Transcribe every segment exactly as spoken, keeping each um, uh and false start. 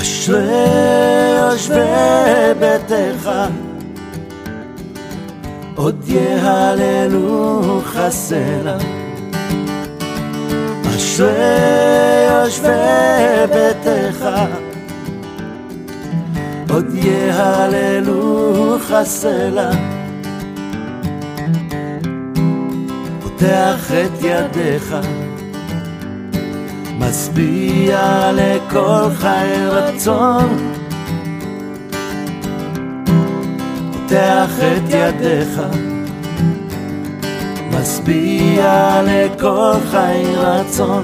אשרי יושבי ביתך, עוד יהללו חסנה. אשרי יושבי ביתך, עוד יהללו חסנה. פותח את ידיך, משביע לכל חי רצון. פותח את ידיך, משביע לכל חי רצון.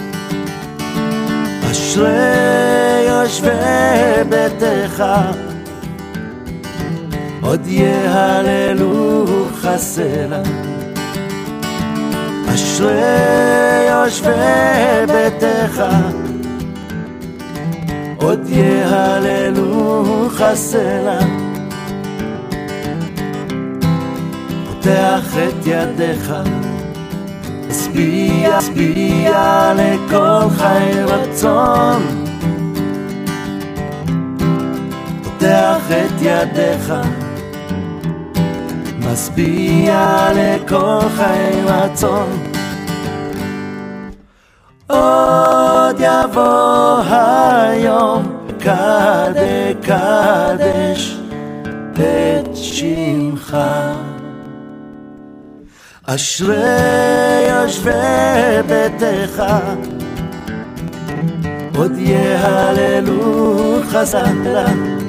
אשרי יושבי ביתך, עוד יהללו חסנה. אשרי יושבי ביתך, עוד יהללו חסנה. פותח את ידיך, משביע, משביע לכל חי רצון. פותח את ידיך, משביע לכל חי רצון. עוד יבוא היום, קדש קדש את שמך. אשרי יושבי ביתך, עוד יהללו חסנה.